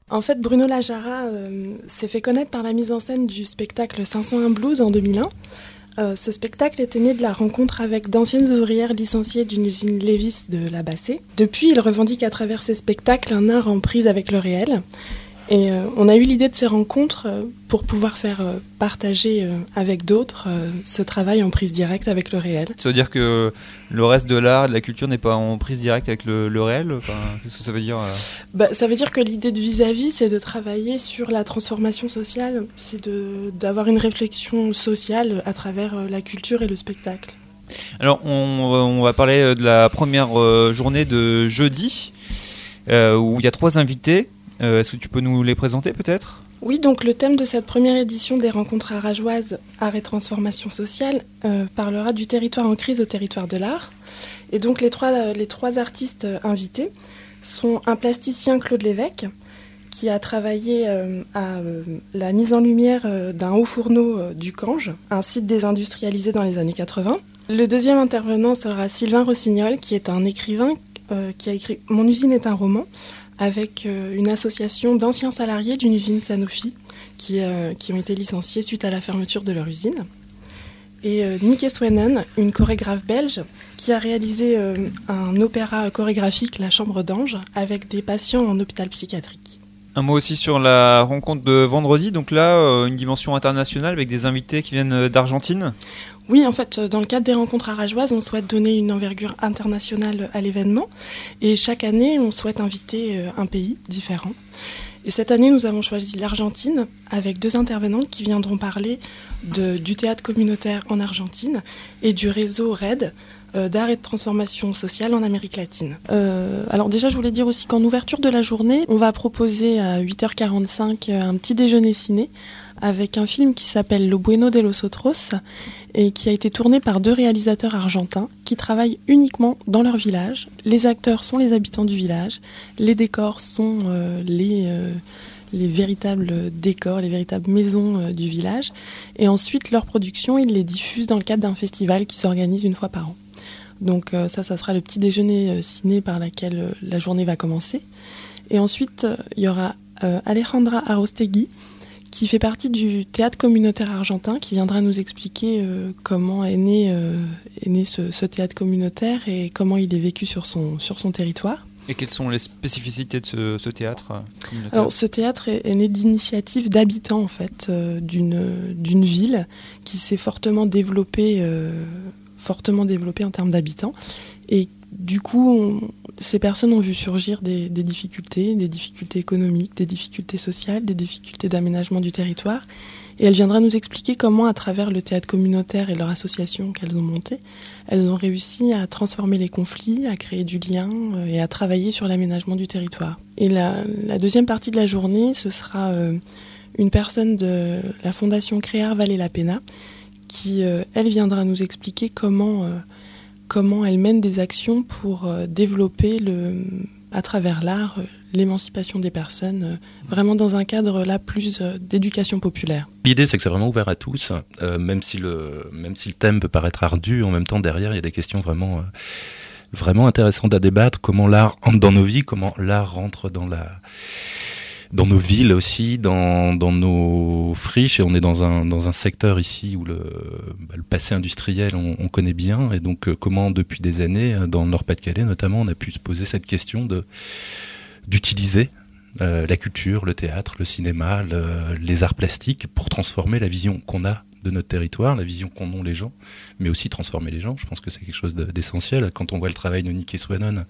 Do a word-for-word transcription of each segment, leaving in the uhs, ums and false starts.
En fait, Bruno Lajara euh, s'est fait connaître par la mise en scène du spectacle cinq cent un Blues en deux mille un. Euh, ce spectacle était né de la rencontre avec d'anciennes ouvrières licenciées d'une usine Lévis de la Bassée. Depuis, il revendique à travers ses spectacles un art en prise avec le réel. Et euh, on a eu l'idée de ces rencontres euh, pour pouvoir faire euh, partager euh, avec d'autres euh, ce travail en prise directe avec le réel. Ça veut dire que le reste de l'art, de la culture n'est pas en prise directe avec le, le réel ? Enfin, qu'est-ce que ça veut dire euh... bah, Ça veut dire que l'idée de vis-à-vis, c'est de travailler sur la transformation sociale, c'est de, d'avoir une réflexion sociale à travers euh, la culture et le spectacle. Alors, on, on va parler de la première euh, journée de jeudi, euh, où il y a trois invités. Euh, est-ce que tu peux nous les présenter peut-être ? Oui, donc le thème de cette première édition des rencontres arageoises, art et transformation sociale, euh, parlera du territoire en crise au territoire de l'art. Et donc les trois, les trois artistes invités sont un plasticien, Claude Lévesque, qui a travaillé euh, à euh, la mise en lumière euh, d'un haut fourneau euh, du Cange, un site désindustrialisé dans les années quatre-vingts. Le deuxième intervenant sera Sylvain Rossignol, qui est un écrivain euh, qui a écrit « Mon usine est un roman », avec euh, une association d'anciens salariés d'une usine Sanofi qui, euh, qui ont été licenciés suite à la fermeture de leur usine. Et euh, Nikke Swennen, une chorégraphe belge, qui a réalisé euh, un opéra chorégraphique, La Chambre d'Ange, avec des patients en hôpital psychiatrique. Un mot aussi sur la rencontre de vendredi, donc là, euh, une dimension internationale avec des invités qui viennent d'Argentine. Oui, en fait, dans le cadre des rencontres arageoises, on souhaite donner une envergure internationale à l'événement. Et chaque année, on souhaite inviter un pays différent. Et cette année, nous avons choisi l'Argentine avec deux intervenantes qui viendront parler de, du théâtre communautaire en Argentine et du réseau RED, euh, d'art et de transformation sociale en Amérique latine. Euh, alors déjà, je voulais dire aussi qu'en ouverture de la journée, on va proposer à huit heures quarante-cinq un petit déjeuner ciné avec un film qui s'appelle Lo Bueno de los Otros et qui a été tourné par deux réalisateurs argentins qui travaillent uniquement dans leur village. Les acteurs sont les habitants du village, les décors sont euh, les, euh, les véritables décors, les véritables maisons euh, du village. Et ensuite, leur production, ils les diffusent dans le cadre d'un festival qui s'organise une fois par an. Donc euh, ça, ça sera le petit déjeuner euh, ciné par laquelle euh, la journée va commencer. Et ensuite, euh, il y aura euh, Alejandra Arostegui, qui fait partie du théâtre communautaire argentin, qui viendra nous expliquer euh, comment est né, euh, est né ce, ce théâtre communautaire et comment il est vécu sur son, sur son territoire. Et quelles sont les spécificités de ce, ce théâtre communautaire ? Alors, ce théâtre est, est né d'initiatives d'habitants, en fait, euh, d'une, d'une ville qui s'est fortement développée, euh, fortement développée en termes d'habitants. Et du coup, on, ces personnes ont vu surgir des, des difficultés, des difficultés économiques, des difficultés sociales, des difficultés d'aménagement du territoire. Et elle viendra nous expliquer comment, à travers le théâtre communautaire et leur association qu'elles ont montée, elles ont réussi à transformer les conflits, à créer du lien et à travailler sur l'aménagement du territoire. Et la, la deuxième partie de la journée, ce sera euh, une personne de la Fondation Créar Vale la Pena qui, euh, elle, viendra nous expliquer comment... Euh, comment elle mène des actions pour euh, développer, le, à travers l'art, euh, l'émancipation des personnes, euh, vraiment dans un cadre là plus euh, d'éducation populaire. L'idée, c'est que c'est vraiment ouvert à tous, euh, même si le, même si le thème peut paraître ardu, en même temps, derrière, il y a des questions vraiment, euh, vraiment intéressantes à débattre. Comment l'art entre dans nos vies, comment l'art rentre dans la... dans nos villes aussi, dans, dans nos friches, et on est dans un, dans un secteur ici où le, bah, le passé industriel on, on connaît bien, et donc euh, comment depuis des années, dans le Nord-Pas-de-Calais notamment, on a pu se poser cette question de, d'utiliser euh, la culture, le théâtre, le cinéma, le, les arts plastiques pour transformer la vision qu'on a de notre territoire, la vision qu'en ont les gens, mais aussi transformer les gens. Je pense que c'est quelque chose de, d'essentiel. Quand on voit le travail de Nikke Swennen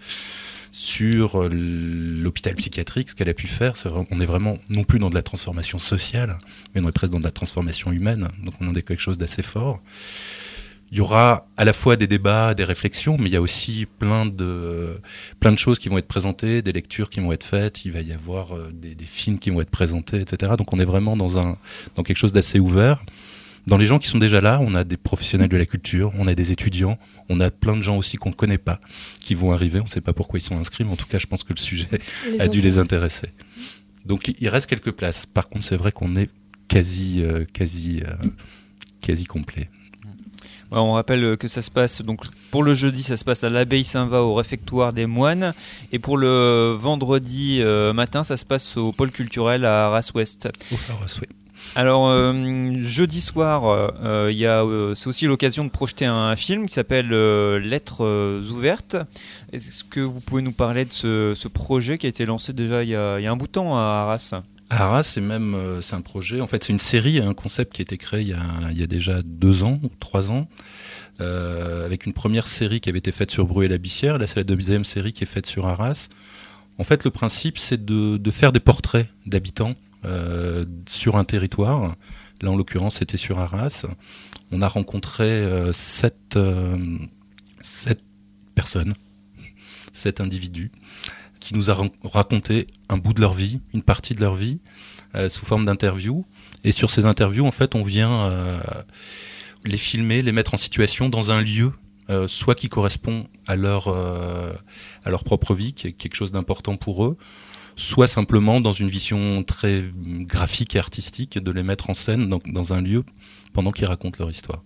sur l'hôpital psychiatrique, ce qu'elle a pu faire, c'est vraiment, on est vraiment non plus dans de la transformation sociale, mais on est presque dans de la transformation humaine, donc on en est quelque chose d'assez fort. Il y aura à la fois des débats, des réflexions, mais il y a aussi plein de, plein de choses qui vont être présentées, des lectures qui vont être faites, il va y avoir des, des films qui vont être présentés, et cetera. Donc on est vraiment dans, un, dans quelque chose d'assez ouvert. Dans les gens qui sont déjà là, on a des professionnels de la culture, on a des étudiants, on a plein de gens aussi qu'on ne connaît pas, qui vont arriver, on ne sait pas pourquoi ils sont inscrits, mais en tout cas, je pense que le sujet les a dû les intéresser. Donc, il reste quelques places. Par contre, c'est vrai qu'on est quasi, euh, quasi, euh, quasi complet. Alors, on rappelle que ça se passe, donc pour le jeudi, ça se passe à l'abbaye Saint-Va au réfectoire des moines, et pour le vendredi euh, matin, ça se passe au pôle culturel à Arras-Ouest. Au Pharos, oui. Alors euh, jeudi soir, euh, y a, euh, c'est aussi l'occasion de projeter un, un film qui s'appelle euh, Lettres euh, ouvertes. Est-ce que vous pouvez nous parler de ce, ce projet qui a été lancé déjà il y a, y a un bout de temps à Arras ? À Arras, c'est même euh, c'est un projet. En fait, c'est une série, un concept qui a été créé il y a, il y a déjà deux ans ou trois ans, euh, avec une première série qui avait été faite sur Bruay-la-Bissière. Là, c'est la deuxième série qui est faite sur Arras. En fait, le principe, c'est de, de faire des portraits d'habitants. Euh, sur un territoire. Là, en l'occurrence, c'était sur Arras. On a rencontré euh, sept, euh, sept personnes, sept individus, qui nous ont raconté un bout de leur vie, une partie de leur vie, euh, sous forme d'interviews. Et sur ces interviews, en fait, on vient euh, les filmer, les mettre en situation dans un lieu, euh, soit qui correspond à leur, euh, à leur propre vie, qui est quelque chose d'important pour eux, soit simplement dans une vision très graphique et artistique, de les mettre en scène dans, dans un lieu pendant qu'ils racontent leur histoire.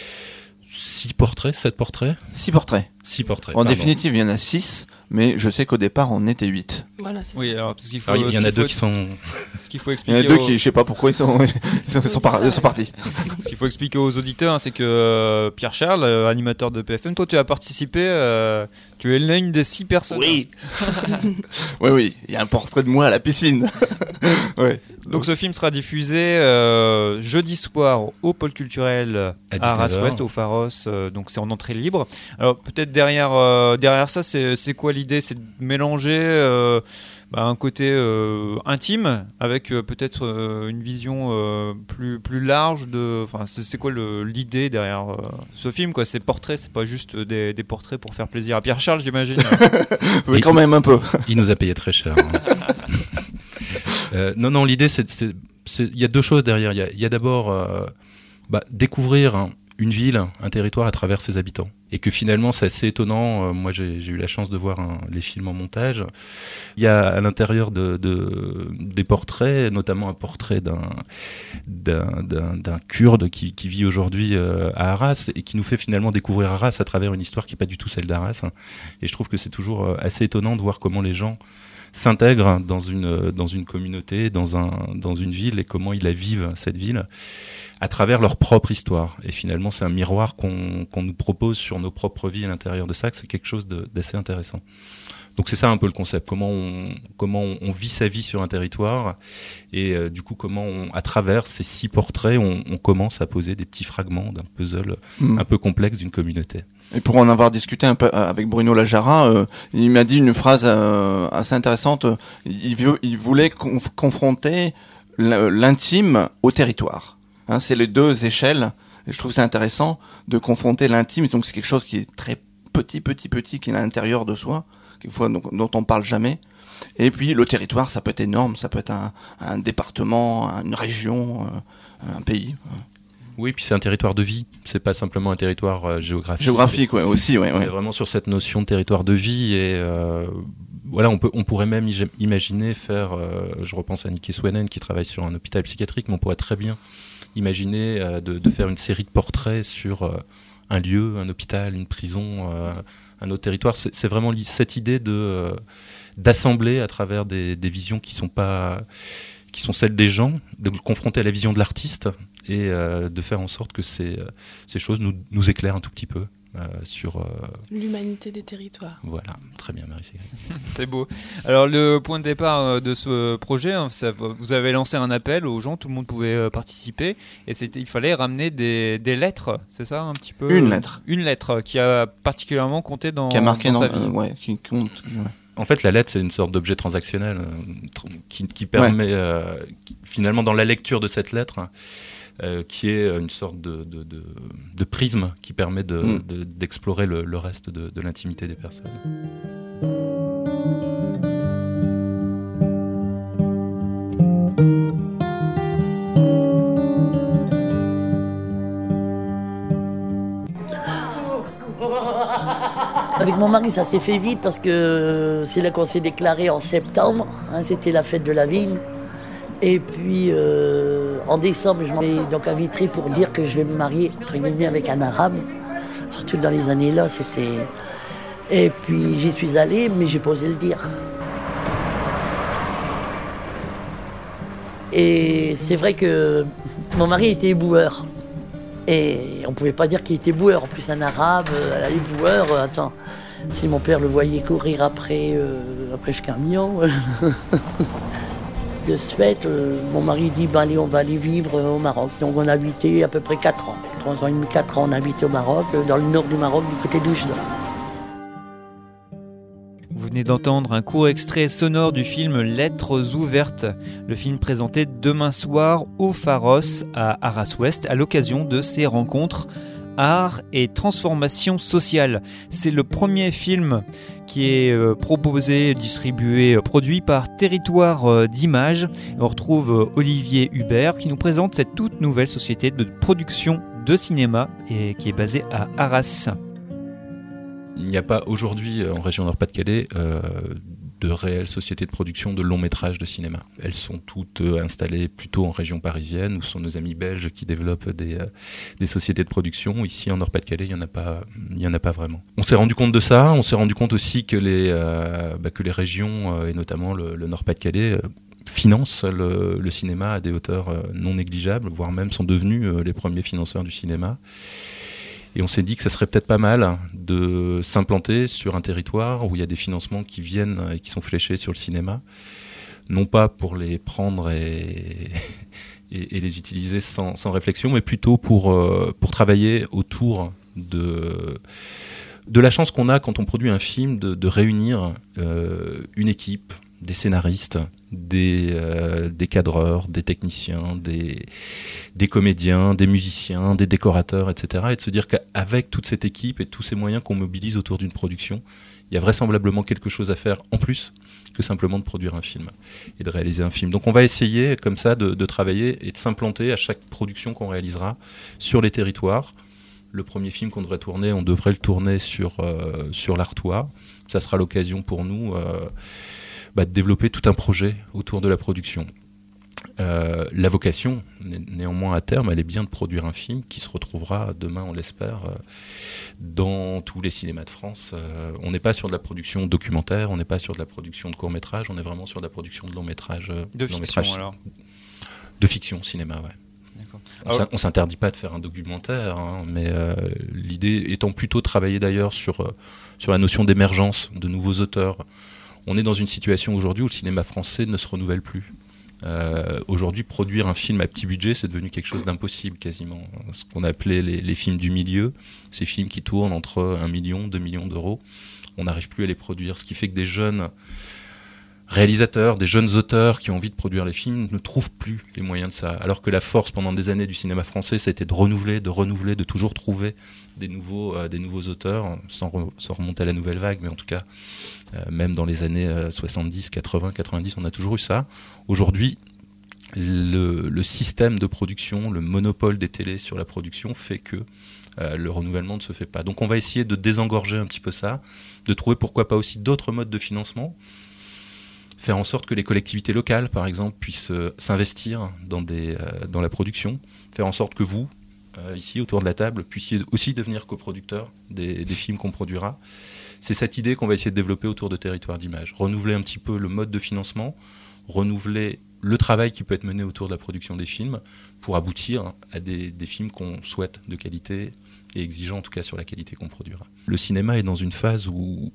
Six portraits, sept portraits ? Six portraits. Six portraits. En pardon. Définitive, il y en a six, mais je sais qu'au départ, on était huit. Voilà, c'est oui, alors, parce qu'il faut. Alors, il y en a deux faut, qui sont. Ce qu'il faut expliquer. Il y en a deux aux... qui, je sais pas pourquoi ils sont, ils sont, ils sont, par... ils sont partis. Ce qu'il faut expliquer aux auditeurs, hein, c'est que euh, Pierre Charles, euh, animateur de P F M, toi, tu as participé. Euh, tu es l'une des six personnes. Oui. oui, oui. Il y a un portrait de moi à la piscine. ouais. Donc ce film sera diffusé euh, jeudi soir au pôle culturel à Arras-Ouest, au Pharos, euh, donc c'est en entrée libre. Alors peut-être derrière, euh, derrière ça, c'est, c'est quoi l'idée ? C'est de mélanger euh, bah, un côté euh, intime avec euh, peut-être euh, une vision euh, plus, plus large de... Enfin, c'est, c'est quoi le, l'idée derrière euh, ce film, quoi ? Ces portraits, c'est pas juste des, des portraits pour faire plaisir à Pierre Charles, j'imagine. Mais quand même un peu. Il nous a payé très cher. Hein. Euh, non, non, l'idée, c'est, c'est, c'est, il y a deux choses derrière. Il y a, il y a d'abord euh, bah, découvrir hein, une ville, un territoire à travers ses habitants. Et que finalement, c'est assez étonnant. Euh, moi, j'ai, j'ai eu la chance de voir hein, les films en montage. Il y a à l'intérieur de, de, des portraits, notamment un portrait d'un, d'un, d'un, d'un Kurde qui, qui vit aujourd'hui euh, à Arras et qui nous fait finalement découvrir Arras à travers une histoire qui n'est pas du tout celle d'Arras. Et je trouve que c'est toujours euh, assez étonnant de voir comment les gens s'intègrent dans une dans une communauté, dans un dans une ville et comment ils la vivent cette ville à travers leur propre histoire. Et finalement, c'est un miroir qu'on qu'on nous propose sur nos propres vies à l'intérieur de ça, que c'est quelque chose de, d'assez intéressant. Donc c'est ça un peu le concept, comment on comment on, on vit sa vie sur un territoire et euh, du coup comment on, à travers ces six portraits, on, on commence à poser des petits fragments d'un puzzle mmh. un peu complexe d'une communauté. Et pour en avoir discuté un peu avec Bruno Lajara, euh, il m'a dit une phrase euh, assez intéressante. Il, veut, il voulait conf- confronter l'intime au territoire. Hein, c'est les deux échelles. Et je trouve c'est intéressant de confronter l'intime. Donc c'est quelque chose qui est très petit, petit, petit, qui est à l'intérieur de soi, quelquefois dont, dont on parle jamais. Et puis le territoire, ça peut être énorme. Ça peut être un, un département, une région, un pays. Oui, puis c'est un territoire de vie. C'est pas simplement un territoire euh, géographique. Géographique, ouais, aussi, ouais. On ouais. est vraiment sur cette notion de territoire de vie et euh, voilà, on peut, on pourrait même imaginer faire. Euh, je repense à Nikki Swanen qui travaille sur un hôpital psychiatrique, mais on pourrait très bien imaginer euh, de, de faire une série de portraits sur euh, un lieu, un hôpital, une prison, euh, un autre territoire. C'est, c'est vraiment cette idée de euh, d'assembler à travers des, des visions qui sont pas qui sont celles des gens, de le confronter à la vision de l'artiste et euh, de faire en sorte que ces, euh, ces choses nous, nous éclairent un tout petit peu euh, sur... Euh... l'humanité des territoires. Voilà, très bien, merci. C'est beau. Alors le point de départ de ce projet, hein, ça, vous avez lancé un appel aux gens, tout le monde pouvait euh, participer, et c'était, il fallait ramener des, des lettres, c'est ça un petit peu ? Une lettre. Une lettre qui a particulièrement compté dans, qui a marqué dans dans, sa vie. Euh, ouais, qui compte... Ouais. En fait, la lettre, c'est une sorte d'objet transactionnel euh, tr- qui, qui permet, ouais. euh, qui, finalement, dans la lecture de cette lettre, euh, qui est une sorte de, de, de, de prisme qui permet de, mm. de, d'explorer le, le reste de, de l'intimité des personnes. Avec mon mari, ça s'est fait vite parce que c'est là qu'on s'est déclaré en septembre. Hein, c'était la fête de la ville. Et puis, euh, euh, en décembre, je m'en vais donc à Vitry pour dire que je vais me marier entre guillemets avec un arabe. Surtout dans les années-là, c'était... Et puis j'y suis allée, mais j'ai pas osé le dire. Et c'est vrai que mon mari était éboueur. Et on pouvait pas dire qu'il était boueur. En plus, un arabe, euh, les boueurs, euh, attends, si mon père le voyait courir après, euh, après ce camion, de ce fait, euh, mon mari dit, bah, allez, on va aller vivre au Maroc. Donc on a habité à peu près quatre ans. trois ans et demi, quatre ans, on a habité au Maroc, dans le nord du Maroc, du côté d'Oujda. Vous venez d'entendre un court extrait sonore du film Lettres ouvertes, le film présenté demain soir au Pharos à Arras-Ouest à l'occasion de ces rencontres art et transformation sociale. C'est le premier film qui est proposé, distribué, produit par Territoire d'Images. On retrouve Olivier Hubert qui nous présente cette toute nouvelle société de production de cinéma et qui est basée à Arras. Il n'y a pas aujourd'hui en région Nord-Pas-de-Calais euh, de réelles sociétés de production de longs métrages de cinéma. Elles sont toutes installées plutôt en région parisienne, où sont nos amis belges qui développent des, euh, des sociétés de production. Ici en Nord-Pas-de-Calais, il n'y en a pas, il n'y en a pas vraiment. On s'est rendu compte de ça. On s'est rendu compte aussi que les, euh, bah, que les régions, euh, et notamment le, le Nord-Pas-de-Calais, euh, financent le, le cinéma à des hauteurs euh, non négligeables, voire même sont devenus euh, les premiers financeurs du cinéma. Et on s'est dit que ça serait peut-être pas mal de s'implanter sur un territoire où il y a des financements qui viennent et qui sont fléchés sur le cinéma, non pas pour les prendre et, et, et les utiliser sans, sans réflexion, mais plutôt pour, euh, pour travailler autour de, de la chance qu'on a quand on produit un film de, de réunir euh, une équipe, des scénaristes, des, euh, des cadreurs, des techniciens, des, des comédiens, des musiciens, des décorateurs, et cetera. Et de se dire qu'avec toute cette équipe et tous ces moyens qu'on mobilise autour d'une production, il y a vraisemblablement quelque chose à faire en plus que simplement de produire un film et de réaliser un film. Donc on va essayer comme ça de, de travailler et de s'implanter à chaque production qu'on réalisera sur les territoires. Le premier film qu'on devrait tourner, on devrait le tourner sur, euh, sur l'Artois. Ça sera l'occasion pour nous euh, bah, de développer tout un projet autour de la production. Euh, la vocation, né- néanmoins à terme, elle est bien de produire un film qui se retrouvera demain, on l'espère, euh, dans tous les cinémas de France. Euh, on n'est pas sur de la production documentaire, on n'est pas sur de la production de court-métrage, on est vraiment sur de la production de long-métrage. Euh, de fiction long-métrage, alors De fiction, cinéma, ouais. D'accord. On, s'in- on s'interdit pas de faire un documentaire, hein, mais euh, l'idée étant plutôt de travailler d'ailleurs sur, euh, sur la notion d'émergence de nouveaux auteurs. On est dans une situation aujourd'hui où le cinéma français ne se renouvelle plus. Euh, aujourd'hui, produire un film à petit budget, c'est devenu quelque chose d'impossible quasiment. Ce qu'on appelait les, les films du milieu, ces films qui tournent entre un million, deux millions d'euros, on n'arrive plus à les produire. Ce qui fait que des jeunes réalisateurs, des jeunes auteurs qui ont envie de produire les films ne trouvent plus les moyens de ça. Alors que la force pendant des années du cinéma français, ça a été de renouveler, de renouveler, de toujours trouver des nouveaux, euh, des nouveaux auteurs, sans, re- sans remonter à la nouvelle vague, mais en tout cas, euh, même dans les années euh, soixante-dix, quatre-vingts, quatre-vingt-dix, on a toujours eu ça. Aujourd'hui, le, le système de production, le monopole des télés sur la production fait que euh, le renouvellement ne se fait pas. Donc on va essayer de désengorger un petit peu ça, de trouver pourquoi pas aussi d'autres modes de financement, faire en sorte que les collectivités locales, par exemple, puissent euh, s'investir dans, des, euh, dans la production, faire en sorte que vous, euh, ici, autour de la table, puissiez aussi devenir coproducteurs des, des films qu'on produira. C'est cette idée qu'on va essayer de développer autour de Territoire d'Images. Renouveler un petit peu le mode de financement, renouveler le travail qui peut être mené autour de la production des films pour aboutir à des, des films qu'on souhaite de qualité et exigeants en tout cas sur la qualité qu'on produira. Le cinéma est dans une phase où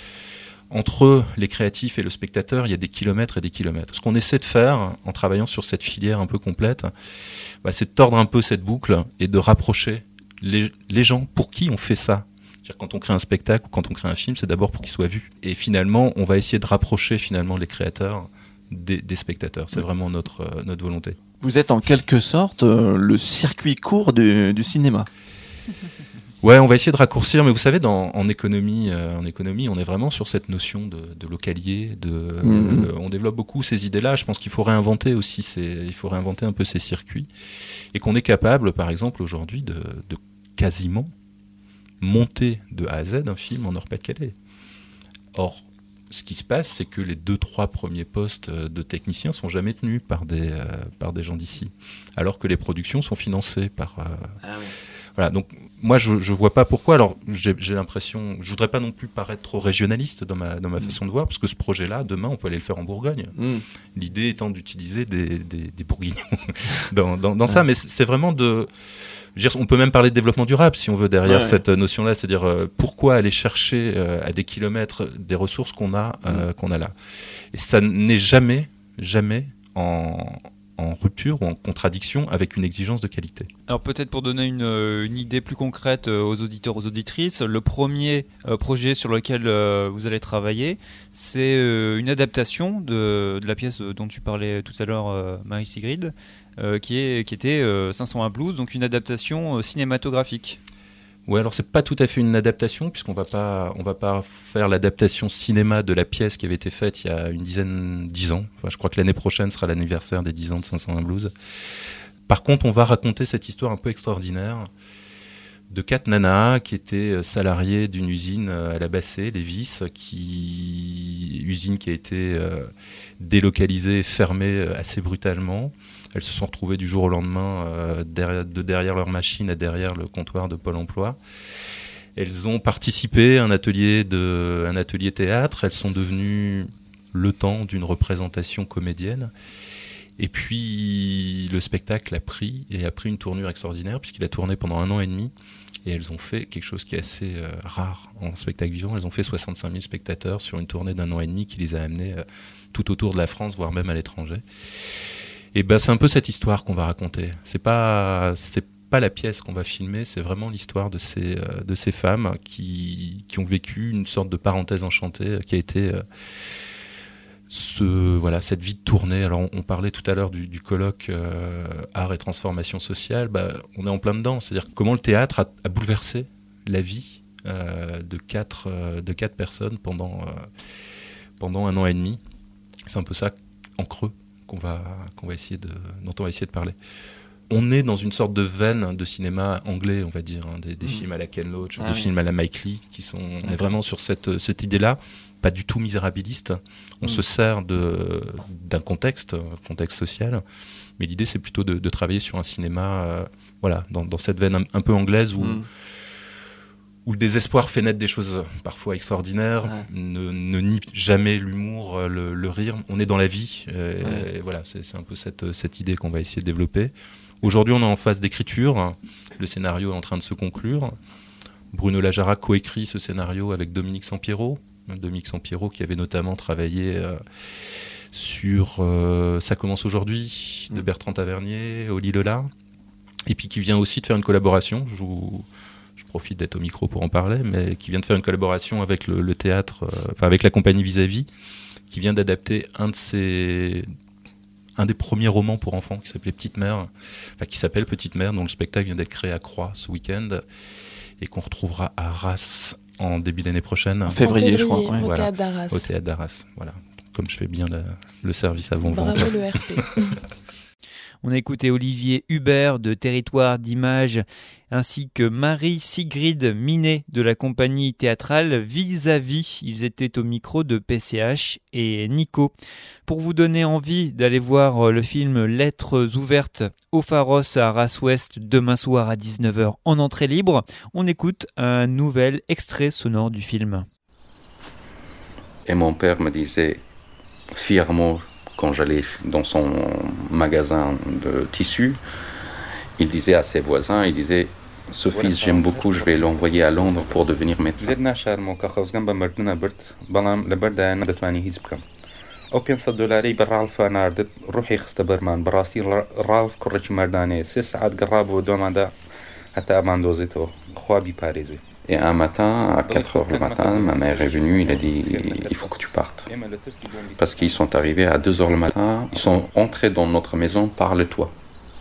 entre les créatifs et le spectateur, il y a des kilomètres et des kilomètres. Ce qu'on essaie de faire en travaillant sur cette filière un peu complète, bah, c'est de tordre un peu cette boucle et de rapprocher les, les gens pour qui on fait ça. C'est-à-dire, quand on crée un spectacle ou quand on crée un film, c'est d'abord pour qu'il soit vu. Et finalement, on va essayer de rapprocher finalement les créateurs des, des spectateurs. C'est vraiment notre, euh, notre volonté. Vous êtes en quelque sorte euh, le circuit court du, du cinéma. Ouais, on va essayer de raccourcir, mais vous savez, dans, en économie, euh, en économie, on est vraiment sur cette notion de, de localier. De, mmh. euh, on développe beaucoup ces idées-là. Je pense qu'il faut réinventer aussi, ces, il faut réinventer un peu ces circuits, et qu'on est capable, par exemple, aujourd'hui, de, de quasiment monter de A à Z un film en Nord-Pas-de-Calais. Or, ce qui se passe, c'est que les deux, trois premiers postes de techniciens sont jamais tenus par des, euh, par des gens d'ici, alors que les productions sont financées par... Euh, ah oui. Voilà, donc moi je je vois pas pourquoi. Alors j'ai, j'ai l'impression, je voudrais pas non plus paraître trop régionaliste dans ma dans ma mmh. façon de voir, parce que ce projet-là, demain, on peut aller le faire en Bourgogne. Mmh. L'idée étant d'utiliser des des, des bourguignons dans dans, dans ouais. ça, mais c'est vraiment de... Je veux dire, on peut même parler de développement durable si on veut derrière ouais. cette notion-là, c'est-à-dire euh, pourquoi aller chercher euh, à des kilomètres des ressources qu'on a euh, mmh. qu'on a là. Et ça n'est jamais jamais en en rupture ou en contradiction avec une exigence de qualité. Alors peut-être pour donner une, une idée plus concrète aux auditeurs, aux auditrices, le premier euh, projet sur lequel euh, vous allez travailler, c'est euh, une adaptation de, de la pièce dont tu parlais tout à l'heure, euh, Marie Sigrid, euh, qui, est, qui était euh, cinq cent un Blues, donc une adaptation euh, cinématographique. Oui, alors c'est pas tout à fait une adaptation, puisqu'on va pas, on va pas faire l'adaptation cinéma de la pièce qui avait été faite il y a une dizaine, dix ans. Enfin, je crois que l'année prochaine sera l'anniversaire des dix ans de cinq cent un Blues. Par contre, on va raconter cette histoire un peu extraordinaire de quatre nanas qui étaient salariées d'une usine à la Bassée, les Vis, qui usine qui a été euh, délocalisée, fermée assez brutalement. Elles se sont retrouvées du jour au lendemain euh, derrière, de derrière leur machine à derrière le comptoir de Pôle emploi. Elles ont participé à un atelier, de, un atelier théâtre. Elles sont devenues le temps d'une représentation comédienne. Et puis le spectacle a pris, et a pris une tournure extraordinaire puisqu'il a tourné pendant un an et demi. Et elles ont fait quelque chose qui est assez euh, rare en spectacle vivant. Elles ont fait soixante-cinq mille spectateurs sur une tournée d'un an et demi qui les a amenés euh, tout autour de la France, voire même à l'étranger. Et ben c'est un peu cette histoire qu'on va raconter. C'est pas c'est pas la pièce qu'on va filmer, c'est vraiment l'histoire de ces euh, de ces femmes qui qui ont vécu une sorte de parenthèse enchantée qui a été euh, ce voilà cette vie de tournée. Alors on, on parlait tout à l'heure du, du colloque euh, art et transformation sociale. Bah on est en plein dedans. C'est-à-dire comment le théâtre a, a bouleversé la vie euh, de quatre euh, de quatre personnes pendant euh, pendant un an et demi. C'est un peu ça en creux. Qu'on va, qu'on va essayer de, dont on va essayer de parler. On est dans une sorte de veine de cinéma anglais, on va dire, hein, des, des mmh. films à la Ken Loach, ah, des oui. films à la Mike Leigh, qui sont, on est vraiment sur cette, cette idée-là, pas du tout misérabiliste. On mmh. se sert de, d'un contexte, un contexte social, mais l'idée c'est plutôt de, de travailler sur un cinéma, euh, voilà, dans, dans cette veine un, un peu anglaise où mmh. où le désespoir fait naître des choses parfois extraordinaires, ouais. ne, ne nie jamais l'humour, le, le rire. On est dans la vie. Euh, ouais. Et voilà, c'est, c'est un peu cette, cette idée qu'on va essayer de développer. Aujourd'hui, on est en phase d'écriture. Le scénario est en train de se conclure. Bruno Lajara coécrit ce scénario avec Dominique Sampiero. Dominique Sampiero qui avait notamment travaillé euh, sur euh, Ça commence aujourd'hui de Bertrand Tavernier, Oli Lola. Et puis qui vient aussi de faire une collaboration. Je vous... Je profite d'être au micro pour en parler, mais qui vient de faire une collaboration avec le, le théâtre, euh, enfin avec la compagnie Vis-à-Vis, qui vient d'adapter un de ses, un des premiers romans pour enfants qui s'appelait Petite Mère, enfin qui s'appelle Petite Mère, dont le spectacle vient d'être créé à Croix ce week-end et qu'on retrouvera à Arras en début d'année prochaine. En février, en février je crois. Ouais. Au Voilà, théâtre d'Arras. Au théâtre d'Arras, voilà. Comme je fais bien la, le service avant vente. Bravo le R P. On a écouté Olivier Hubert de Territoire d'Images ainsi que Marie Sigrid Minet de la compagnie théâtrale Vis-à-Vis. Ils étaient au micro de P C H et Nico. Pour vous donner envie d'aller voir le film Lettres ouvertes au Pharos à Arras-Ouest demain soir à dix-neuf heures en entrée libre, on écoute un nouvel extrait sonore du film. Et mon père me disait fièrement, quand j'allais dans son magasin de tissus, il disait à ses voisins, il disait « Ce fils, j'aime beaucoup, je vais l'envoyer à Londres pour devenir médecin. » Et un matin, à quatre heures le matin, ma mère est venue, il a dit « Il faut que tu partes. » Parce qu'ils sont arrivés à deux heures le matin, ils sont entrés dans notre maison par le toit.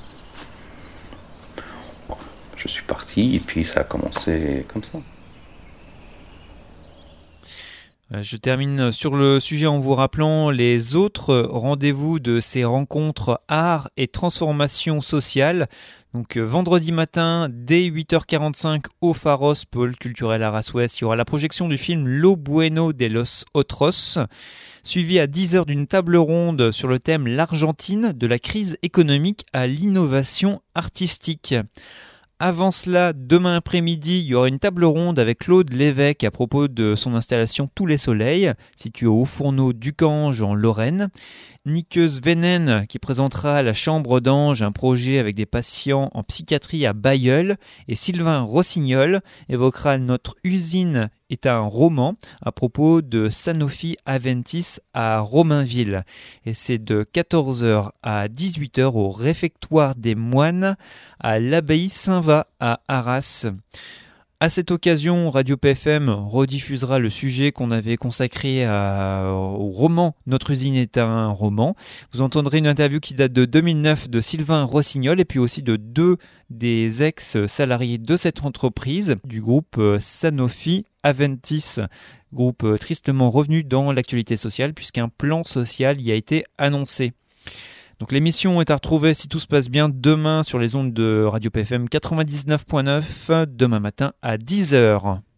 Je suis parti et puis ça a commencé comme ça. Je termine sur le sujet en vous rappelant les autres rendez-vous de ces rencontres art et transformation sociale. Donc vendredi matin, dès huit heures quarante-cinq au Pharos, pôle culturel Arras-Ouest, il y aura la projection du film Lo Bueno de los Otros, suivi à dix heures d'une table ronde sur le thème l'Argentine, de la crise économique à l'innovation artistique. Avant cela, demain après-midi, il y aura une table ronde avec Claude Lévesque à propos de son installation Tous les Soleils, située au Haut-Fourneau d'Ucange en Lorraine. Nikeuse Vénène qui présentera La Chambre d'Ange, un projet avec des patients en psychiatrie à Bailleul. Et Sylvain Rossignol évoquera Notre usine est un roman à propos de Sanofi Aventis à Romainville. Et c'est de quatorze heures à dix-huit heures au réfectoire des moines à l'abbaye Saint-Va à Arras. À cette occasion, Radio P F M rediffusera le sujet qu'on avait consacré à, au roman « Notre usine est un roman ». Vous entendrez une interview qui date de deux mille neuf de Sylvain Rossignol et puis aussi de deux des ex-salariés de cette entreprise, du groupe Sanofi Aventis, groupe tristement revenu dans l'actualité sociale puisqu'un plan social y a été annoncé. Donc l'émission est à retrouver, si tout se passe bien, demain sur les ondes de Radio P F M quatre-vingt-dix-neuf point neuf, demain matin à dix heures.